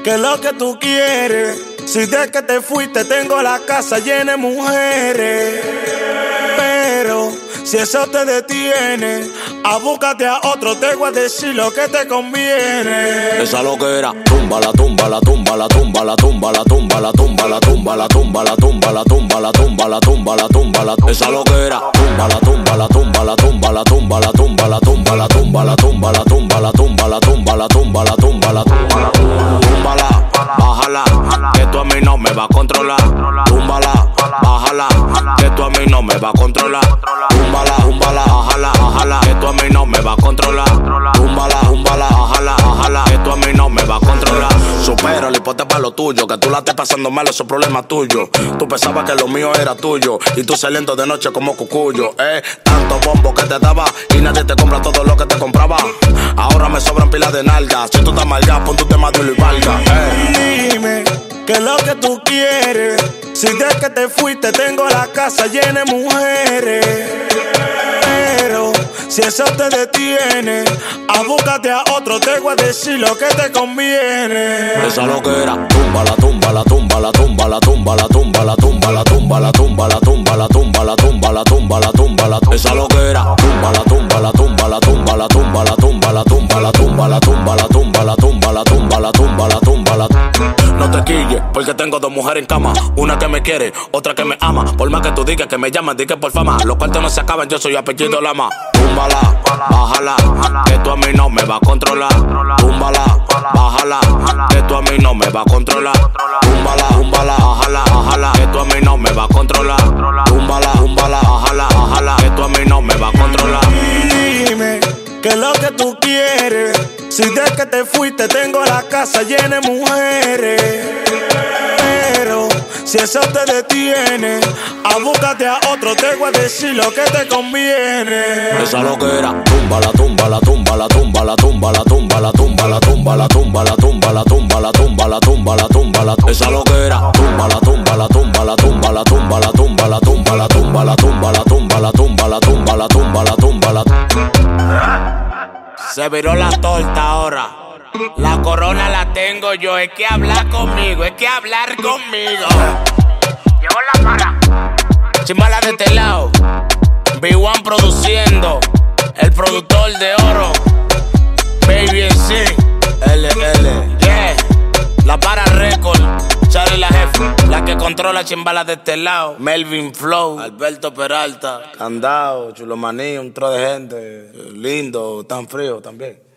¿qué es lo que tú quieres? Si de que te fuiste tengo la casa llena de mujeres. Pero si eso te detiene, abúscate a otro, te voy a decir lo que te conviene. Esa loquera, tumba la tumba la tumba la tumba la tumba la tumba la tumba la tumba la tumba la tumba la tumba la tumba la tumba la tumba la esa loquera, tumba la tumba la tumba la tumba la tumba la tumba la tumba la tumba la tumba la tumba la tumba la tumba la tumba la tumba la tumba túmbala, bájala, que tú a mí no me va a controlar. Túmbala, bájala, que tú a mí no me va a controlar. Túmbala, bájala, bájala, que tú a mí no me va a controlar. Túmbala, bájala, bájala, que tú a mí no me va a controlar. Supera el hipote para lo tuyo, que tú la estés pasando mal, eso es problema tuyo. Tú pensabas que lo mío era tuyo y tú saliendo de noche como cucuyo. Tanto bombo que te daba y nadie te compra todo lo que te compraba. Ahora me sobran pilas de nalgas. Si tú estás malgado, pon tu tema duro y valga. Dime, ¿qué es lo que tú quieres? Si de que te fuiste tengo la casa llena de mujeres. Pero si eso te detiene, abúscate a otro, te voy a decir lo que te conviene. Esa loquera, tumba la tumba la tumba la tumba la tumba la tumba la tumba la tumba la tumba la tumba la tumba la tumba la tumba la tumba la esa loquera, tumba la tumba la tumba la tumba la tumba la tumba la tumba la tumba la tumba la tumba la tumba la tumba la tumba la tumba la. No te quilles, porque tengo dos mujeres en cama. Una que me quiere, otra que me ama. Por más que tú digas que me llamas, di que por fama. Los cuartos no se acaban, yo soy apellido Lama. Túmbala, bájala, que tú a mí no me va a controlar. Túmbala, bájala, que tú a mí no me va a controlar. Túmbala, bájala, bájala, que tú a mí no me va a controlar. Túmbala, bájala, bájala, que tú a mí no me va a controlar. Dime, ¿qué es lo que tú quieres? Si de que te fuiste tengo la casa llena de mujeres. Pero si eso te detiene, abúscate a otro, te voy a decir lo que te conviene. Esa loquera, tumba la tumba la tumba la tumba la tumba la tumba la tumba la tumba la tumba la tumba la tumba la tumba la tumba la tumba la esa loquera, tumba la tumba la tumba la tumba la tumba la tumba la tumba la tumba la tumba la tumba la tumba la tumba la tumba la tumba la. Se viró la torta ahora. La corona la tengo yo. Es que hablar conmigo, es que hablar conmigo. Llegó la para. Chimbala de este lado. B1 produciendo. El productor de oro. Baby NC. LL. Yeah. La para record. Charlie la jefa. La que controla chimbala de este lado. Melvin Flow. Alberto Peralta. Candao. Chulo Maní. Un tro de gente. Lindo. Tan frío también.